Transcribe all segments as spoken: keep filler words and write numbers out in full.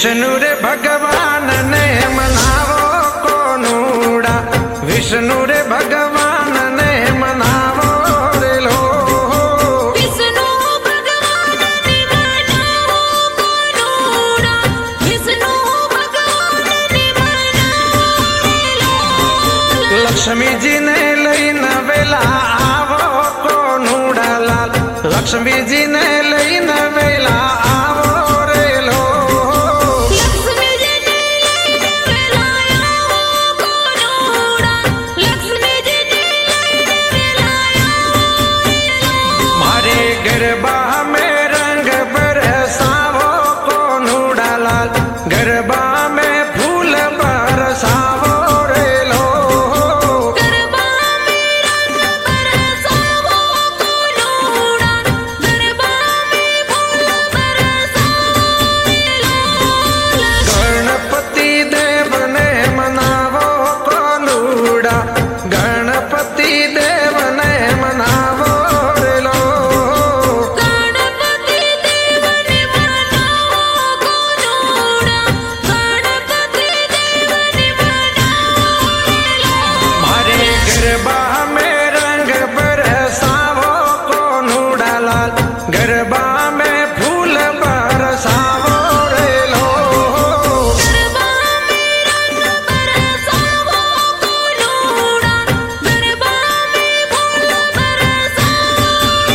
विष्णु रे भगवान ने मनावो कोनूड़ा, विष्णु रे भगवान ने मनावो रे लो। विष्णु भगवान ने मनावो कोनूड़ा, विष्णु भगवान ने मनावो रे लो। लक्ष्मी जी ने लईने वेला आवो कोनूड़ा लाल, लक्ष्मी जी ने लईने वेला आवो रे लो। लक्ष्मी जी ने लईने वेला आवो कोनूड़ा, लक्ष्मी जी ने लईने वेला आवो रे लो। मारे गरबा में रंग बरसावो कोनूड़ा लाल, गरबा में फूल बरसावो रे लो। गरबा में रंग बरसावो कोनूड़ा, गरबा में फूल बरसावो रे लो। गणपति देव ने मनावो कोनूड़ा, गणपति देव ने मनावो रे लो। गणपति देव ने मनावो कोनूड़ा, गणपति देव ने मनावो रे लो। मारे गरबा में रंग बरसावो कोनूड़ा लाल, गरबा में फूल बरसावो रे लो। गरबा में रंग बरसावो कोनूड़ा, गरबा में फूल बरसावो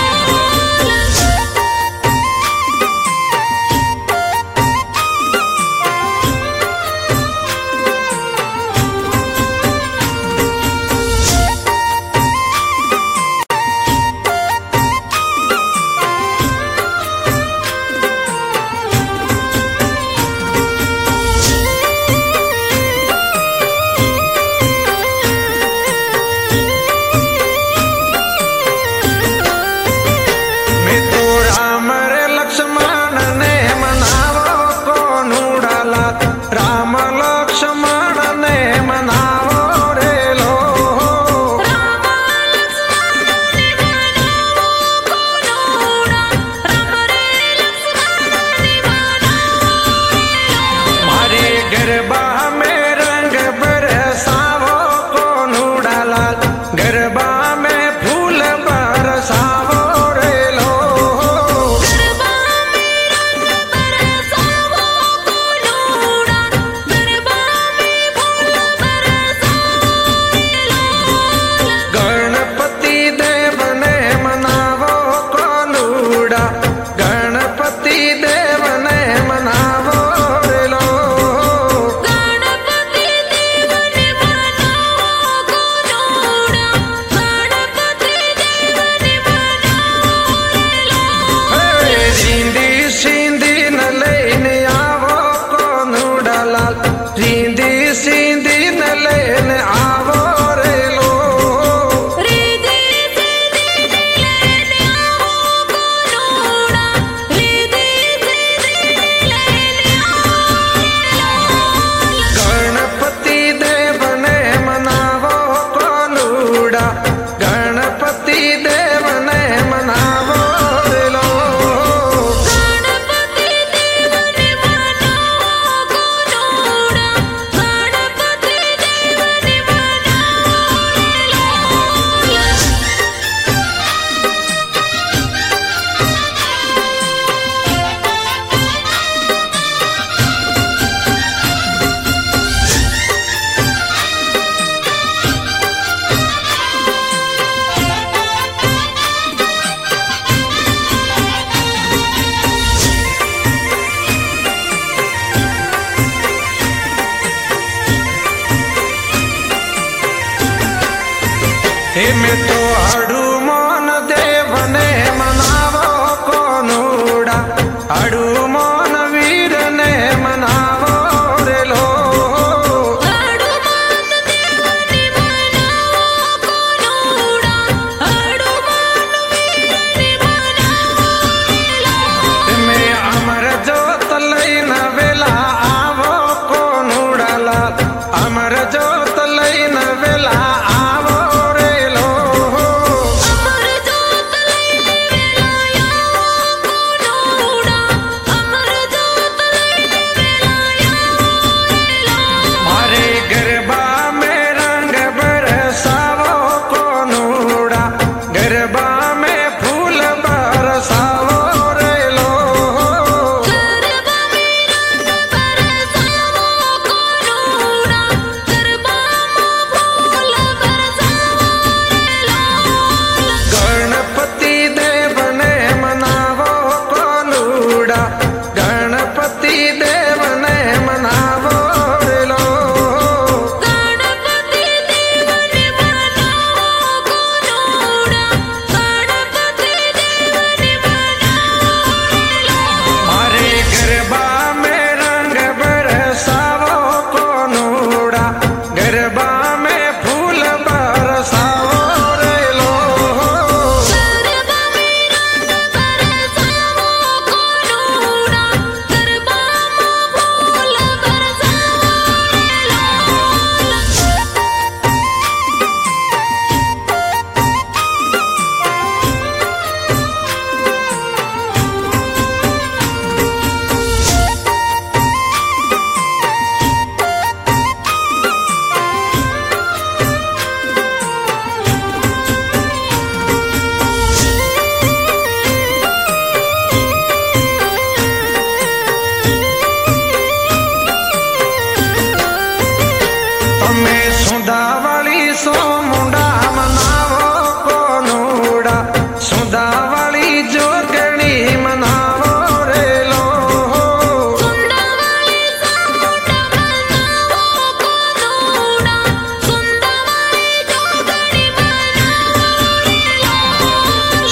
मैं तो राम रे लक्ष्मण ने मनावो कोनूड़ा लाल, राम लक्ष्मण ने मनावो रे लो। राम लक्ष्मण ने मनावो कोनूड़ा, राम रे लक्ष्मण ने मनावो रे लो। मारे गरबा में रंग बरसावो कोनूड़ा लाल, गरबा में फूल बरसावो रे लो। गरबा में रंग बरसावो कोनूड़ा, गरबा में फूल बरसावो रे लो। गणपति देव ने मनावो कोनूड़ा, गणपति देव ने मनावो रे लो। गणपति देव ने मनावो कोनूड़ा, गणपति देव ने मनावो रे लो। हे रींदी सींदी न लेने आवो कोनूड़ा लाल, रींदी सींदी न लेने आवो रे लो। रिद्धि सिद्धि लेने आवो कोनूड़ा, रिद्धि सिद्धि लेने आवो रे लो। गणपति देव ने मनावो कोनूड़ा, गणपति देव ने मनावो रे लो। गणपति देव ने मनावो कोनूड़ा, गणपति देव ने मनावो रे लो। हे मैं तो हनुमान देव ने मनावो कोनूड़ा, हनुमान वीर ने मनावो रे लो। हनुमान देव ने मनावो कोनूड़ा, हनुमान वीर ने मनावो रे लो। मैं अमर जोत लईने वेला आवो कोनूड़ा लाल, अमर जोत लईने वेला आवो रे लो। अमर जोत लईने वेला आवो कोनूड़ा,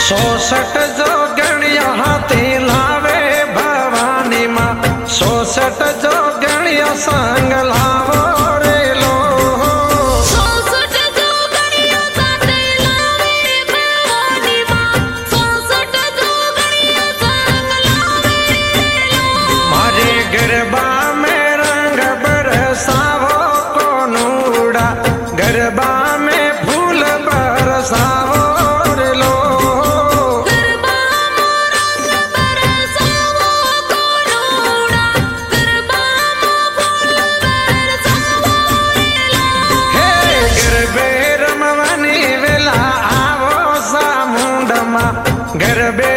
सोसठ जो गणिया हाथी लावे भवानी माँ सोसठ जो गणिया संग लावो रे लो सोसठ जो गणिया साथ लावे भवानी माँ सोसठ जो गणिया संग लावे लो मारे गरबा में रंग बरसावो कोनूड़ा गरबा में फूल बरसावो रे लो गरबा मो रंग बरसावो कोनूड़ा गरबा मो फूल बरसावो रे लो हे गरबे रमवानी वेला आवो सामुंडमा गरबे